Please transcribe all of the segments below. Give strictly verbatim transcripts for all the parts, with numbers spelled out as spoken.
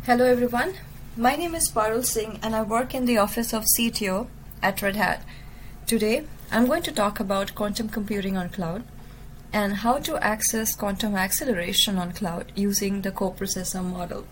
Hello everyone, my name is Parul Singh and I work in the office of C T O at Red Hat. Today I'm going to talk about quantum computing on cloud and how to access quantum acceleration on cloud using the coprocessor model.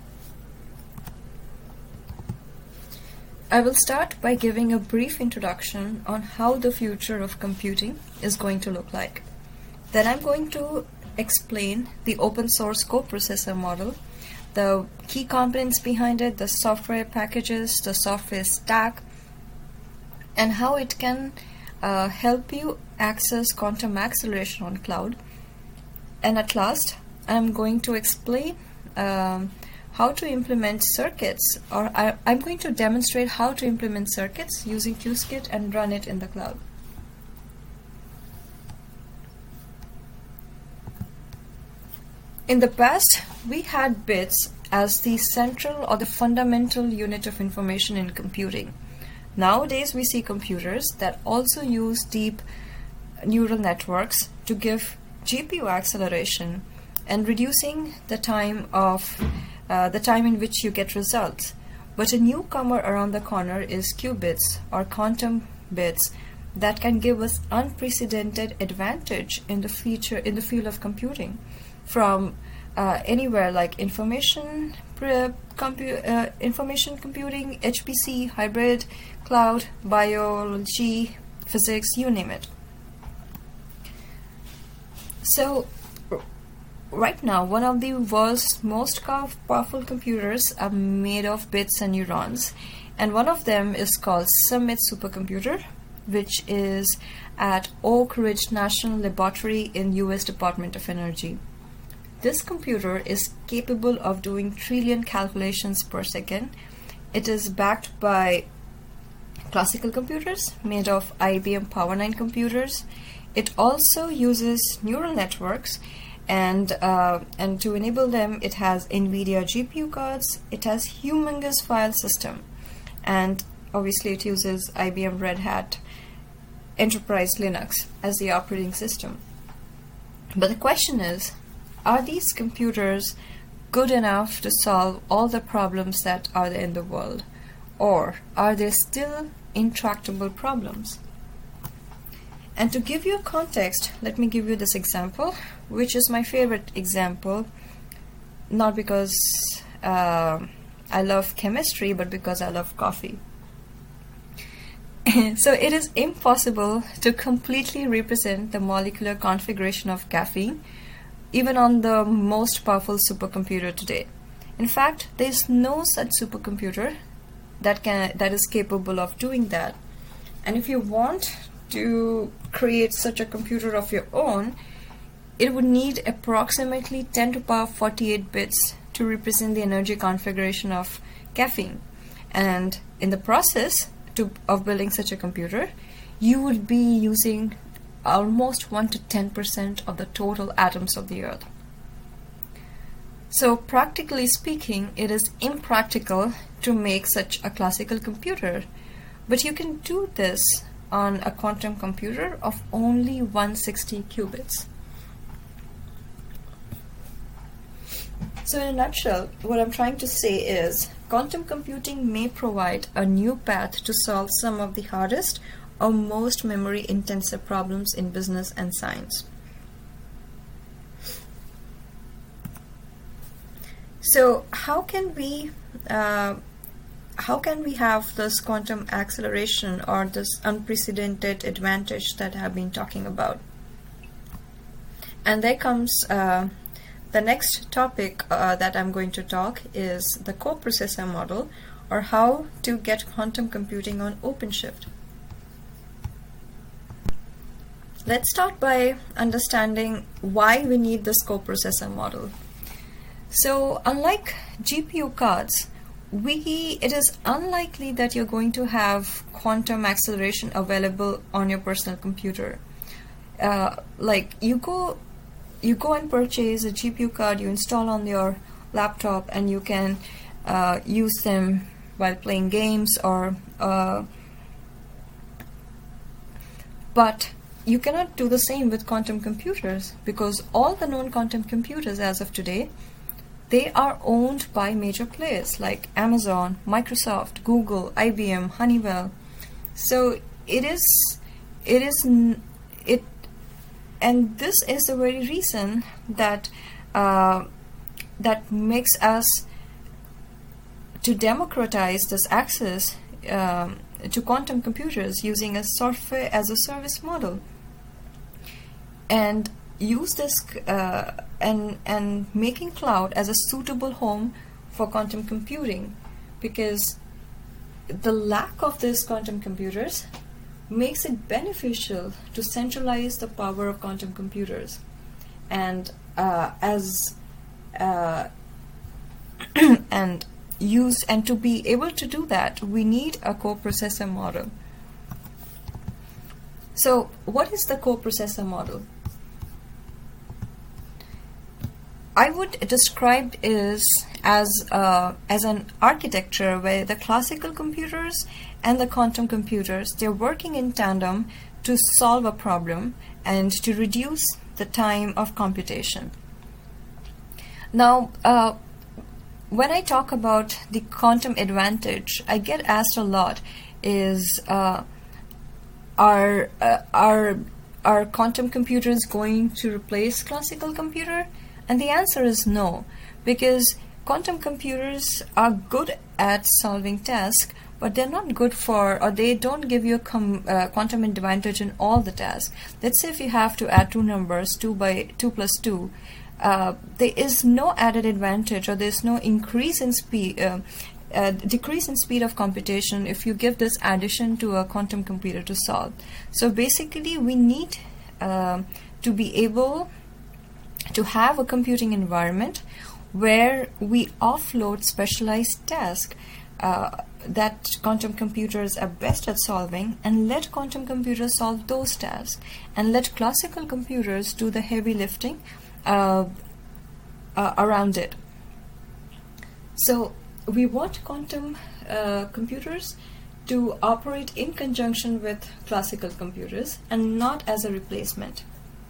I will start by giving a brief introduction on how the future of computing is going to look like. Then I'm going to explain the open source coprocessor model, the key components behind it, the software packages, the software stack, and how it can uh, help you access quantum acceleration on cloud. And at last, I'm going to explain um, how to implement circuits, or I, I'm going to demonstrate how to implement circuits using Qiskit and run it in the cloud. In the past, we had bits as the central or the fundamental unit of information in computing. Nowadays, we see computers that also use deep neural networks to give G P U acceleration and reducing the time of uh, the time in which you get results. But a newcomer around the corner is qubits or quantum bits that can give us unprecedented advantage in the feature in the field of computing. From uh, anywhere like information, compu uh, information computing, H P C, hybrid, cloud, biology, physics, you name it. So, right now, one of the world's most powerful computers are made of bits and neurons, and one of them is called Summit Supercomputer, which is at Oak Ridge National Laboratory in U S Department of Energy. This computer is capable of doing trillion calculations per second. It is backed by classical computers made of I B M Power nine computers. It also uses neural networks, and uh, and to enable them, it has NVIDIA G P U cards. It has humongous file system, and obviously it uses I B M Red Hat Enterprise Linux as the operating system. But the question is, are these computers good enough to solve all the problems that are there in the world, or are they still intractable problems? And to give you a context, let me give you this example, which is my favorite example, not because uh, I love chemistry, but because I love coffee. So it is impossible to completely represent the molecular configuration of caffeine, even on the most powerful supercomputer today. In fact, there is no such supercomputer that can that is capable of doing that. And if you want to create such a computer of your own, it would need approximately ten to the power forty-eight bits to represent the energy configuration of caffeine. And in the process to, of building such a computer, you would be using almost one to ten percent of the total atoms of the earth. So practically speaking, it is impractical to make such a classical computer, but you can do this on a quantum computer of only one hundred sixty qubits. So in a nutshell, what I'm trying to say is quantum computing may provide a new path to solve some of the hardest or most memory intensive problems in business and science. So how can we uh, how can we have this quantum acceleration or this unprecedented advantage that I've been talking about? And there comes uh, the next topic uh, that I'm going to talk is the coprocessor model, or how to get quantum computing on OpenShift. Let's start by understanding why we need this coprocessor model. So unlike G P U cards, we it is unlikely that you're going to have quantum acceleration available on your personal computer. Uh, like you go you go and purchase a G P U card, you install on your laptop, and you can uh, use them while playing games or uh, but you cannot do the same with quantum computers, because all the known quantum computers as of today they are owned by major players like Amazon, Microsoft, Google, I B M, Honeywell. So it is, it is, it, and this is the very reason that uh, that makes us to democratize this access um, to quantum computers using a software as a service model, and use this uh, and and making cloud as a suitable home for quantum computing, because the lack of these quantum computers makes it beneficial to centralize the power of quantum computers, and uh, as uh, and use and to be able to do that, we need a coprocessor model. So what is the coprocessor model? I would describe it as uh, as an architecture where the classical computers and the quantum computers, they're working in tandem to solve a problem and to reduce the time of computation. Now, uh, when I talk about the quantum advantage, I get asked a lot is uh, are uh, are are quantum computers going to replace classical computer? And the answer is no, because quantum computers are good at solving tasks, but they're not good for, or they don't give you a com, uh, quantum advantage in all the tasks. Let's say if you have to add two numbers, two by two plus two, uh, there is no added advantage, or there's no increase in speed, uh, uh, decrease in speed of computation if you give this addition to a quantum computer to solve. So basically, we need uh, to be able to have a computing environment where we offload specialized tasks uh, that quantum computers are best at solving, and let quantum computers solve those tasks, and let classical computers do the heavy lifting uh, uh, around it. So we want quantum uh, computers to operate in conjunction with classical computers and not as a replacement.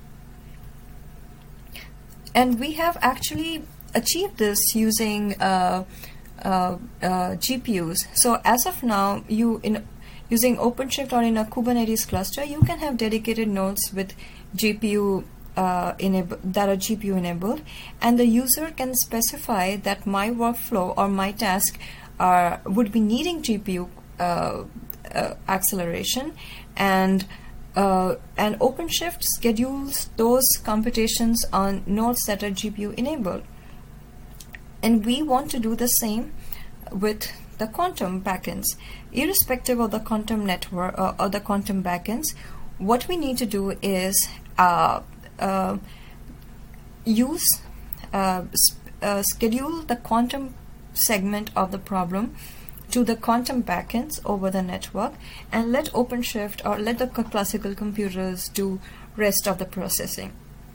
And we have actually achieved this using uh, uh, uh, G P Us. So as of now, you in using OpenShift or in a Kubernetes cluster, you can have dedicated nodes with G P U uh, enable that are G P U enabled, and the user can specify that my workflow or my task are would be needing G P U uh, uh, acceleration, and Uh, and OpenShift schedules those computations on nodes that are G P U enabled. And we want to do the same with the quantum backends. Irrespective of the quantum network uh, or the quantum backends, what we need to do is uh, uh, use, uh, uh, schedule the quantum segment of the problem to the quantum backends over the network, and let OpenShift or let the classical computers do rest of the processing.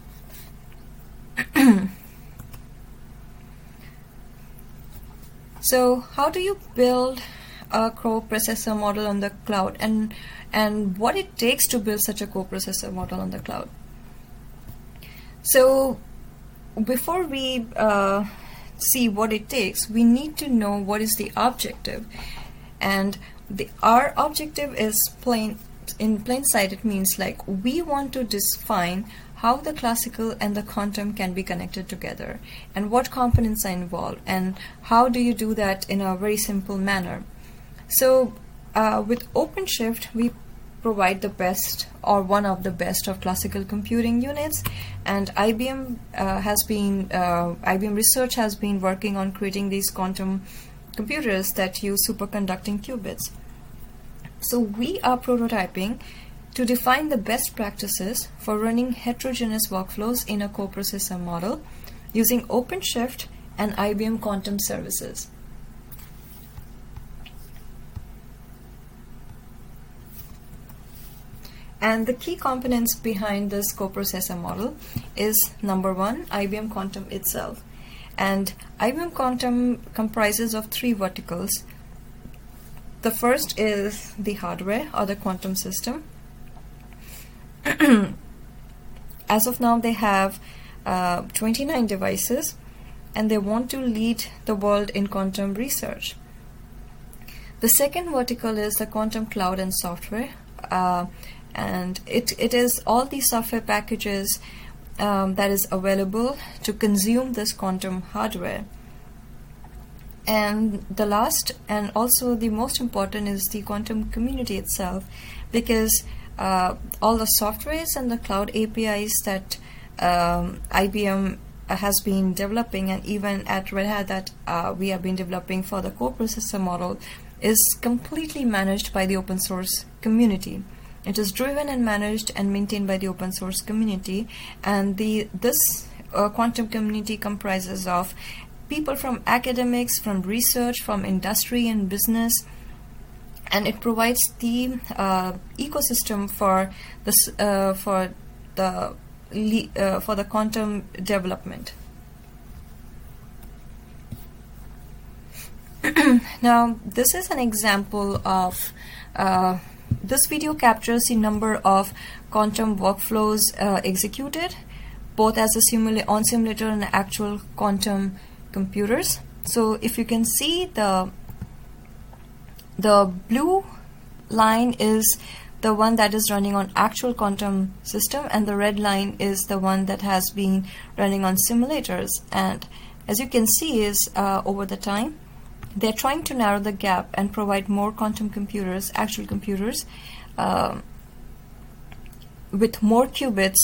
So how do you build a coprocessor model on the cloud, and and what it takes to build such a coprocessor model on the cloud? So before we uh, see what it takes, we need to know what is the objective, and the our objective is plain in plain sight. It means like we want to define how the classical and the quantum can be connected together, and what components are involved, and how do you do that in a very simple manner. So uh, with OpenShift, we provide the best or one of the best of classical computing units, and I B M uh, has been uh, I B M Research has been working on creating these quantum computers that use superconducting qubits. So we are prototyping to define the best practices for running heterogeneous workflows in a coprocessor model using OpenShift and I B M Quantum Services. And the key components behind this coprocessor model is, number one, I B M Quantum itself. And I B M Quantum comprises of three verticals. The first is the hardware or the quantum system. As of now, they have uh, twenty-nine devices, and they want to lead the world in quantum research. The second vertical is the quantum cloud and software, uh, and it, it is all the software packages um, that is available to consume this quantum hardware. And the last and also the most important is the quantum community itself, because uh, all the softwares and the cloud A P Is that um, I B M has been developing, and even at Red Hat that uh, we have been developing for the core processor model, is completely managed by the open source community. It is driven and managed and maintained by the open source community, and the this uh, quantum community comprises of people from academics, from research, from industry and business, and it provides the uh, ecosystem for this uh, for the uh, for the quantum development. Now, this is an example of uh, this video captures the number of quantum workflows uh, executed, both as a simula on simulator and actual quantum computers. So if you can see, the the blue line is the one that is running on actual quantum system, and the red line is the one that has been running on simulators. And as you can see is uh, over the time they're trying to narrow the gap and provide more quantum computers, actual computers, uh, with more qubits.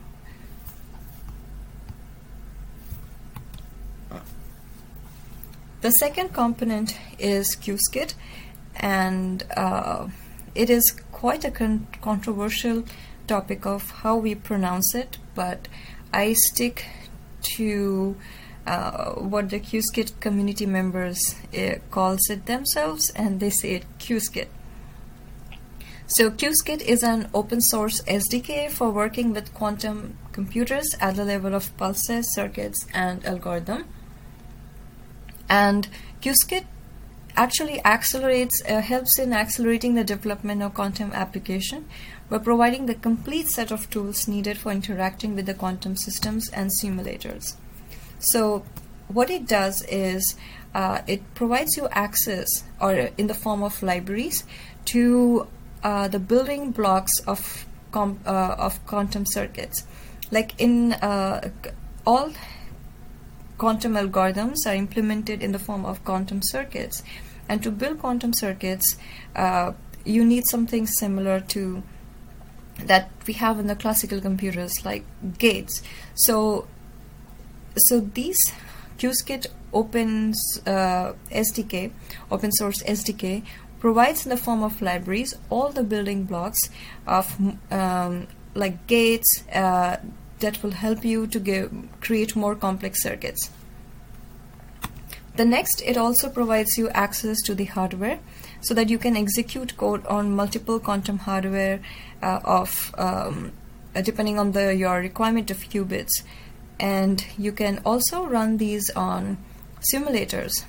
The second component is Qiskit, and uh, it is quite a con controversial topic of how we pronounce it, but I stick to uh, what the Qiskit community members uh, calls it themselves, and they say it Qiskit. So Qiskit is an open source S D K for working with quantum computers at the level of pulses, circuits, and algorithm. And Qiskit actually accelerates, uh, helps in accelerating the development of quantum application by providing the complete set of tools needed for interacting with the quantum systems and simulators. So what it does is uh, it provides you access, or in the form of libraries, to uh, the building blocks of com uh, of quantum circuits. Like in uh, all quantum algorithms are implemented in the form of quantum circuits, and to build quantum circuits uh, you need something similar to that we have in the classical computers, like gates. So so these Qiskit open uh, S D K, open source S D K, provides in the form of libraries all the building blocks of um, like gates uh, that will help you to give, create more complex circuits. The next, it also provides you access to the hardware so that you can execute code on multiple quantum hardware uh, of um, uh, depending on the your requirement of qubits, and you can also run these on simulators.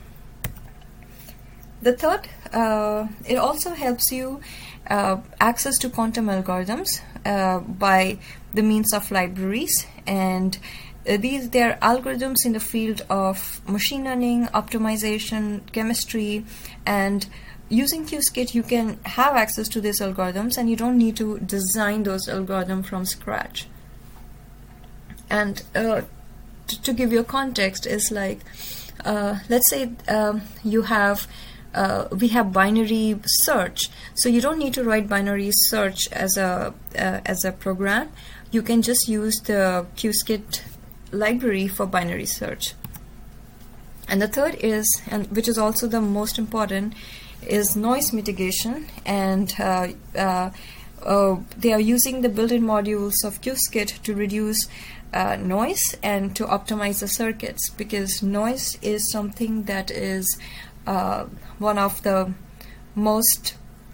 The third, uh, it also helps you uh, access to quantum algorithms uh, by the means of libraries, and uh, these they are algorithms in the field of machine learning, optimization, chemistry, and using Qiskit you can have access to these algorithms, and you don't need to design those algorithms from scratch. And uh, to give you a context is like, uh, let's say um, you have uh, we have binary search, so you don't need to write binary search as a uh, as a program. You can just use the Qiskit library for binary search. And the third is, and which is also the most important, is noise mitigation, and uh, uh, uh, they are using the built-in modules of Qiskit to reduce uh, noise and to optimize the circuits, because noise is something that is uh, one of the most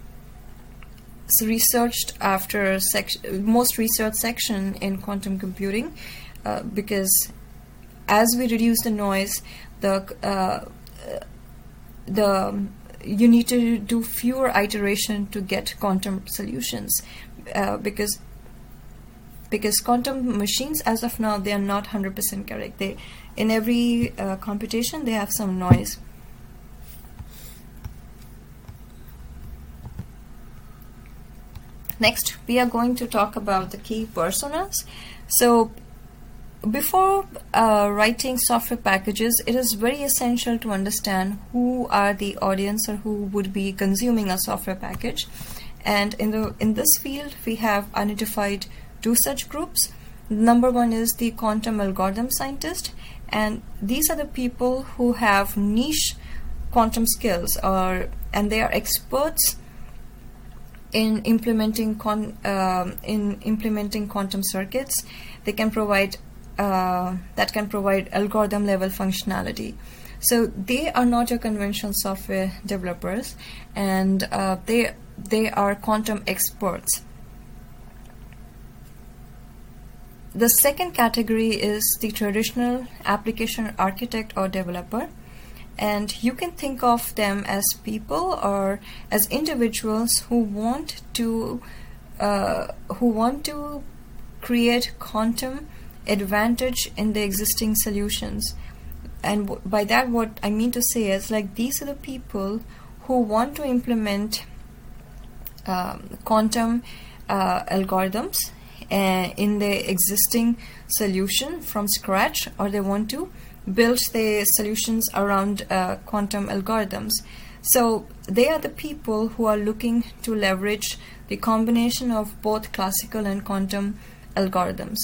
researched after section, most researched section in quantum computing, uh, because as we reduce the noise, the uh, the you need to do fewer iteration to get quantum solutions, uh, because because quantum machines, as of now, they are not one hundred percent correct. They, in every uh, computation, they have some noise. Next, we are going to talk about the key personas. So, before uh, writing software packages, it is very essential to understand who are the audience or who would be consuming a software package. And in the in this field, we have identified two such groups. Number one is the quantum algorithm scientist, and these are the people who have niche quantum skills, or and they are experts in implementing con, uh, in implementing quantum circuits. They can provide uh, that can provide algorithm level functionality. So they are not your conventional software developers, and uh, they they are quantum experts. The second category is the traditional application architect or developer, and you can think of them as people or as individuals who want to uh, who want to create quantum advantage in the existing solutions. And w by that, what I mean to say is, like, these are the people who want to implement um, quantum uh, algorithms uh, in the existing solution from scratch, or they want to build the solutions around uh, quantum algorithms. So they are the people who are looking to leverage the combination of both classical and quantum algorithms.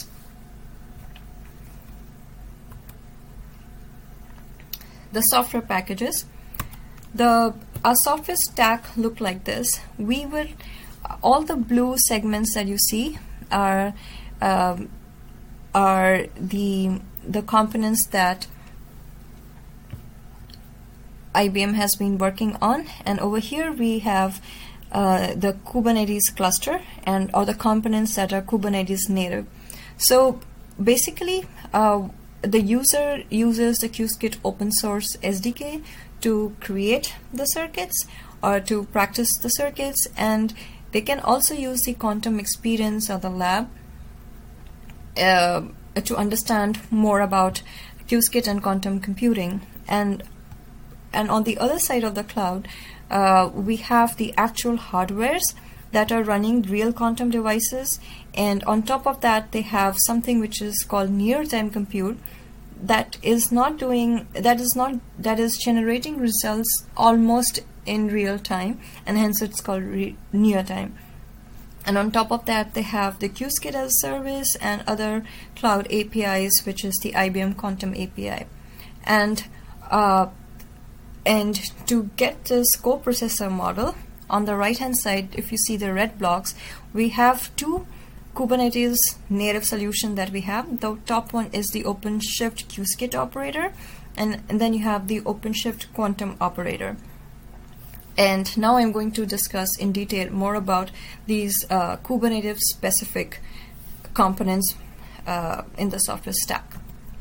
The software packages. The our software stack look like this. We will all the blue segments that you see are um, are the the components that I B M has been working on, and over here we have uh, the Kubernetes cluster and or the components that are Kubernetes native. So basically, uh, the user uses the Qiskit open source S D K to create the circuits or to practice the circuits, and they can also use the quantum experience or the lab uh, to understand more about Qiskit and quantum computing. And and on the other side of the cloud, uh, we have the actual hardwares that are running real quantum devices, and on top of that they have something which is called near-time compute that is not doing that is not that is generating results almost in real time, and hence it's called near time. And on top of that, they have the Qiskit as a service and other cloud A P Is, which is the I B M Quantum A P I. And uh, and to get this coprocessor model, on the right hand side, if you see the red blocks, we have two Kubernetes native solution that we have. The top one is the OpenShift Qiskit operator, and, and then you have the OpenShift quantum operator. And now I'm going to discuss in detail more about these uh, Kubernetes specific components uh, in the software stack.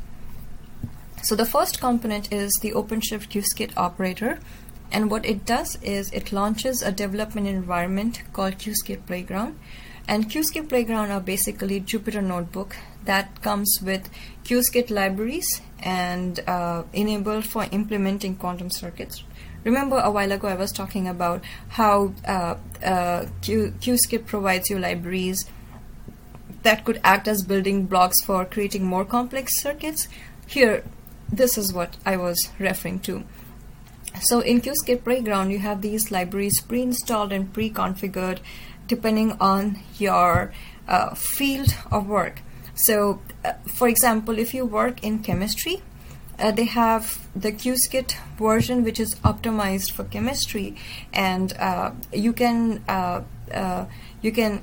So the first component is the OpenShift Qiskit operator, and what it does is it launches a development environment called Qiskit Playground. And Qiskit Playground are basically Jupyter Notebook that comes with Qiskit libraries and uh, enabled for implementing quantum circuits. Remember a while ago I was talking about how uh, uh, Q Qiskit provides you libraries that could act as building blocks for creating more complex circuits. Here, this is what I was referring to. So in Qiskit Playground, you have these libraries pre-installed and pre-configured depending on your uh, field of work. So, uh, for example, if you work in chemistry, uh, they have the Qiskit version which is optimized for chemistry, and uh, you can uh, uh, you can.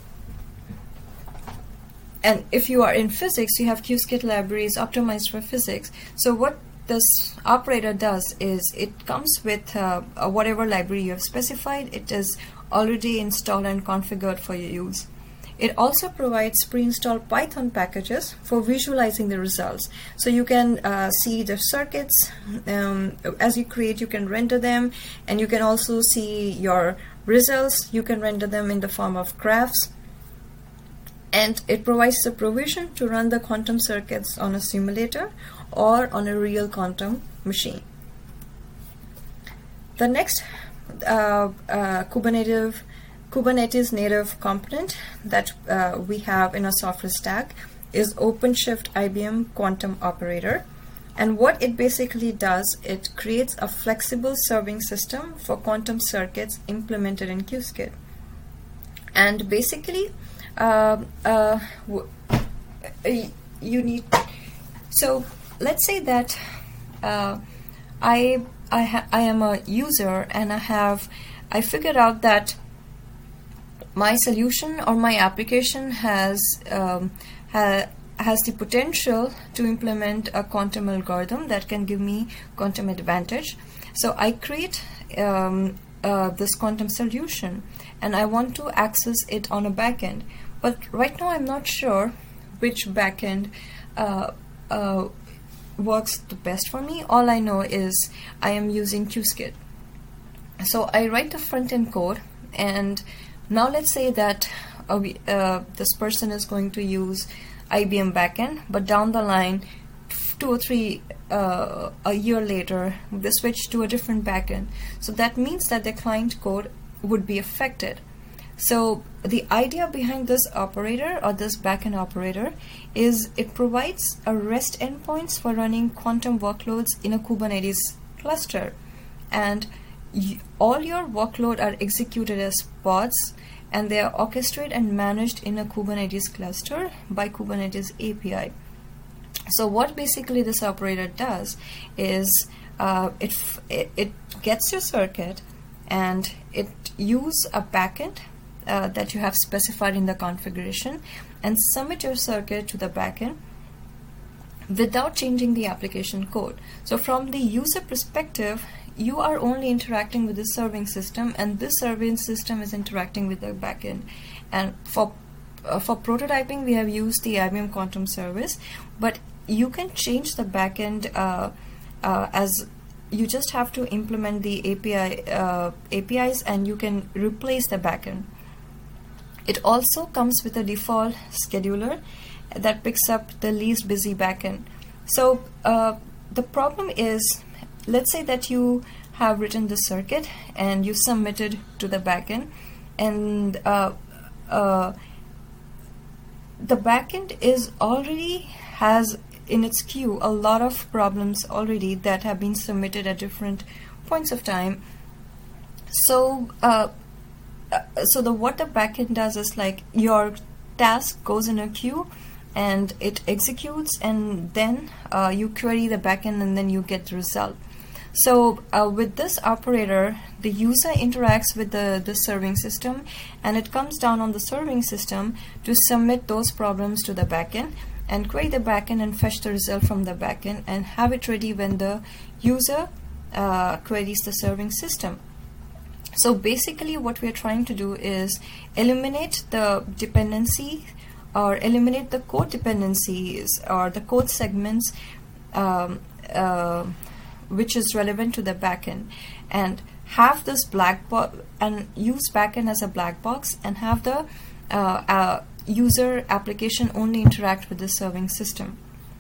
And if you are in physics, you have Qiskit libraries optimized for physics. So what this operator does is it comes with uh, whatever library you have specified. It is already installed and configured for your use. It also provides pre-installed Python packages for visualizing the results. So you can uh, see the circuits um, as you create, you can render them, and you can also see your results. You can render them in the form of graphs. and it provides the provision to run the quantum circuits on a simulator or on a real quantum machine. The next uh, uh, Kubernetes, Kubernetes native component that uh, we have in our software stack is OpenShift I B M Quantum Operator. And what it basically does, it creates a flexible serving system for quantum circuits implemented in Qiskit. And basically, uh, uh, you need, so let's say that uh, I I, ha I am a user and I have I figured out that my solution or my application has um, ha has the potential to implement a quantum algorithm that can give me quantum advantage. So I create um, uh, this quantum solution and I want to access it on a backend. But right now I'm not sure which backend uh, uh, works the best for me. All I know is I am using Qiskit. So I write the front-end code, and now let's say that uh, we, uh, this person is going to use I B M backend, but down the line, two or three uh, a year later, they switch to a different backend. So that means that the client code would be affected. So the idea behind this operator or this backend operator is it provides a REST endpoints for running quantum workloads in a Kubernetes cluster, and y all your workload are executed as pods, and they are orchestrated and managed in a Kubernetes cluster by Kubernetes A P I. So what basically this operator does is uh, it, f it it gets your circuit and it use a backend uh, that you have specified in the configuration and submit your circuit to the backend without changing the application code. So from the user perspective, you are only interacting with the serving system, and this serving system is interacting with the backend. And for uh, for prototyping, we have used the I B M Quantum Service, but you can change the backend uh, uh, as you just have to implement the A P I uh, A P Is, and you can replace the backend. It also comes with a default scheduler that picks up the least busy backend. So uh, the problem is, let's say that you have written the circuit and you submitted to the backend, and uh, uh, the backend is already has in its queue a lot of problems already that have been submitted at different points of time. So uh, so the what the backend does is, like, your task goes in a queue and it executes, and then uh, you query the backend and then you get the result. So uh, with this operator, the user interacts with the, the serving system, and it comes down on the serving system to submit those problems to the backend and query the backend and fetch the result from the backend and have it ready when the user uh, queries the serving system. So basically what we are trying to do is eliminate the dependency or eliminate the code dependencies or the code segments um, uh, which is relevant to the backend, and have this black box and use backend as a black box, and have the uh, uh, user application only interact with the serving system.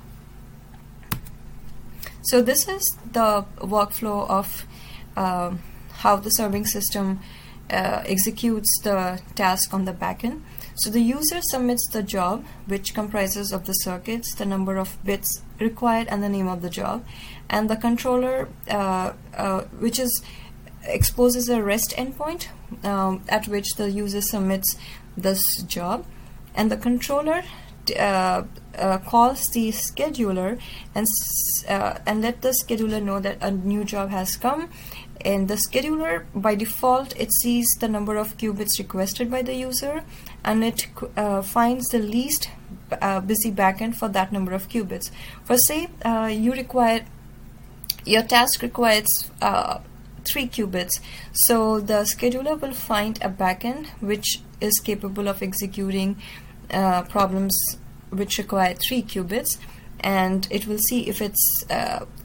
So this is the workflow of uh, how the serving system uh, executes the task on the backend. So the user submits the job, which comprises of the circuits, the number of bits required, and the name of the job. And the controller, uh, uh, which is exposes a REST endpoint um, at which the user submits this job. And the controller uh, uh, calls the scheduler and uh, and let the scheduler know that a new job has come. And the scheduler, by default, it sees the number of qubits requested by the user, and it uh, finds the least uh, busy backend for that number of qubits. For say uh, you require, your task requires uh, three qubits, so the scheduler will find a backend which is capable of executing uh, problems which require three qubits, and it will see if it's uh,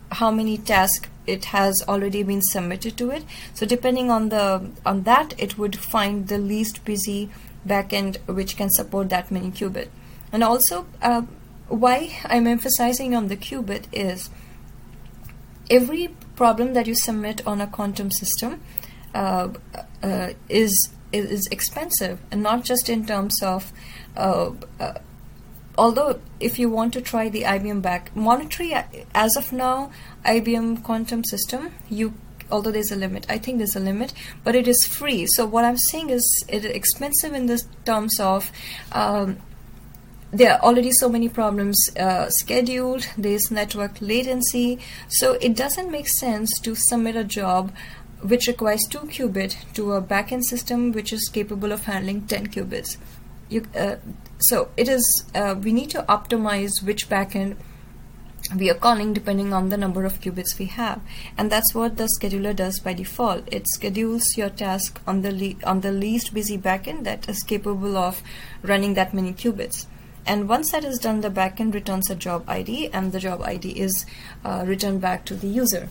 how many tasks it has already been submitted to it. So depending on the on that, it would find the least busy backend which can support that many qubit. And also, uh, why I'm emphasizing on the qubit is every problem that you submit on a quantum system uh, uh, is is expensive, and not just in terms of uh, uh, although if you want to try the I B M back monetary, as of now, I B M quantum system, you although there's a limit, I think there's a limit, but it is free. So what I'm saying is it is expensive in the terms of um, there are already so many problems uh, scheduled, there's network latency, so it doesn't make sense to submit a job which requires two qubit to a backend system which is capable of handling ten qubits. You, uh, so it is uh, we need to optimize which backend we are calling depending on the number of qubits we have, and that's what the scheduler does by default. It schedules your task on the le on the least busy backend that is capable of running that many qubits. And once that is done, the backend returns a job I D, and the job I D is uh, returned back to the user.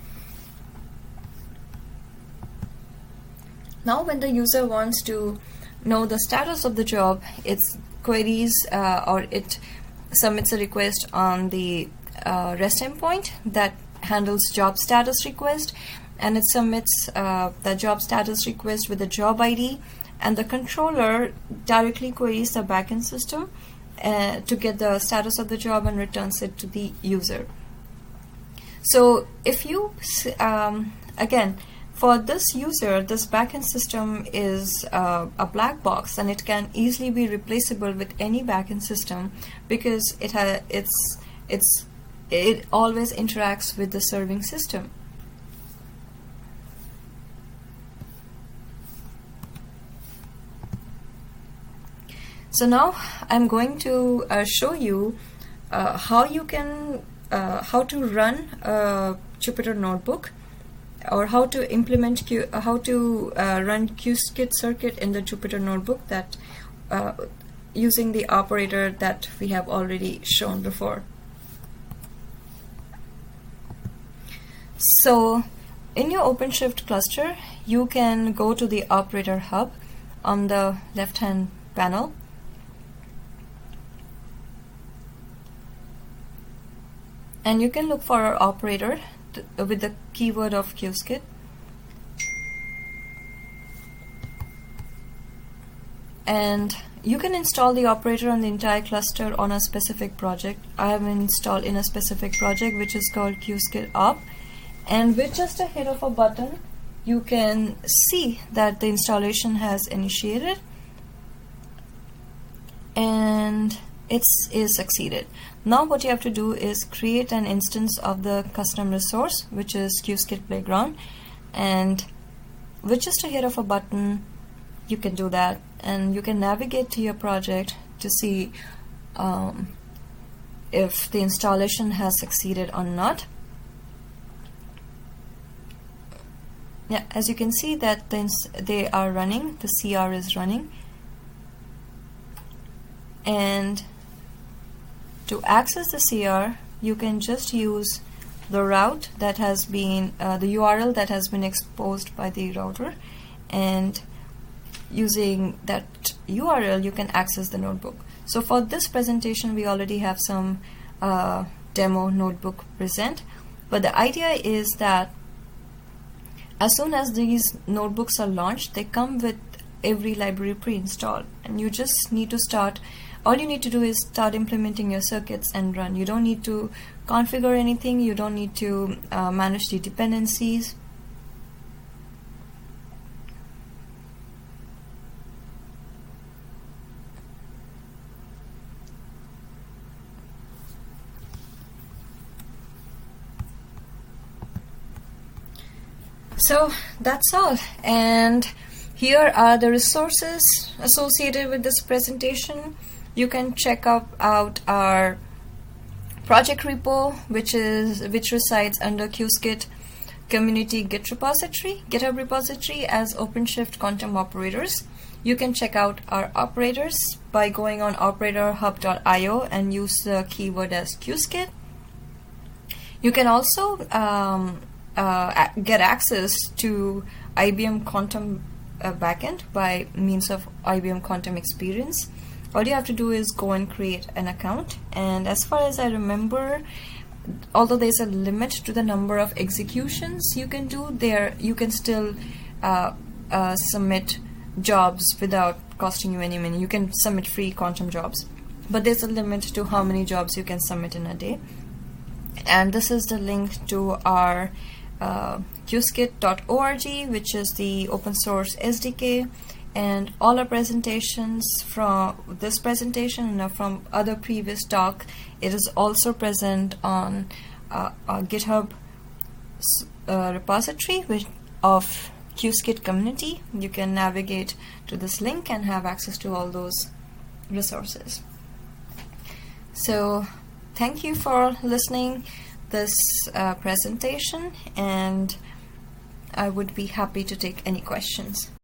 Now, when the user wants to know the status of the job, it queries uh, or it submits a request on the uh, REST endpoint that handles job status request, and it submits uh, the job status request with the job I D, and the controller directly queries the backend system uh, to get the status of the job and returns it to the user. So if you um, again, for this user, this backend system is uh, a black box, and it can easily be replaceable with any backend system because it ha it's it's it always interacts with the serving system. So now I'm going to uh, show you uh, how you can uh, how to run a Jupyter Notebook, or how to implement Q, uh, how to uh, run Qiskit circuit in the Jupyter Notebook that uh, using the operator that we have already shown before. So in your OpenShift cluster, you can go to the operator hub on the left hand panel, and you can look for our operator with the keyword of Qiskit. And you can install the operator on the entire cluster on a specific project. I have installed in a specific project which is called Qiskit Op, and with just a hit of a button you can see that the installation has initiated and it is succeeded. Now what you have to do is create an instance of the custom resource, which is Qiskit Playground, and with just a hit of a button you can do that, and you can navigate to your project to see um, if the installation has succeeded or not. Yeah, as you can see that the they are running, the C R is running, and to access the C R, you can just use the route that has been, uh, the U R L that has been exposed by the router, and using that U R L you can access the notebook. So for this presentation we already have some uh, demo notebook present, but the idea is that as soon as these notebooks are launched, they come with every library pre-installed, and you just need to start all you need to do is start implementing your circuits and run. You don't need to configure anything, you don't need to uh, manage the dependencies. So that's all, and here are the resources associated with this presentation. You can check up out our project repo, which is which resides under Qiskit community Git repository, GitHub repository as OpenShift Quantum Operators. You can check out our operators by going on operator hub dot i o and use the keyword as Qiskit. You can also um, uh, get access to I B M Quantum uh, backend by means of I B M Quantum Experience. All you have to do is go and create an account, and as far as I remember, although there's a limit to the number of executions you can do, there you can still uh, uh, submit jobs without costing you any money. You can submit free quantum jobs, but there's a limit to how many jobs you can submit in a day. And this is the link to our uh, Qiskit dot org, which is the open source S D K, and all our presentations from this presentation and from other previous talk, it is also present on uh, our GitHub uh, repository which, of Qiskit community. You can navigate to this link and have access to all those resources. So thank you for listening this uh, presentation, and I would be happy to take any questions.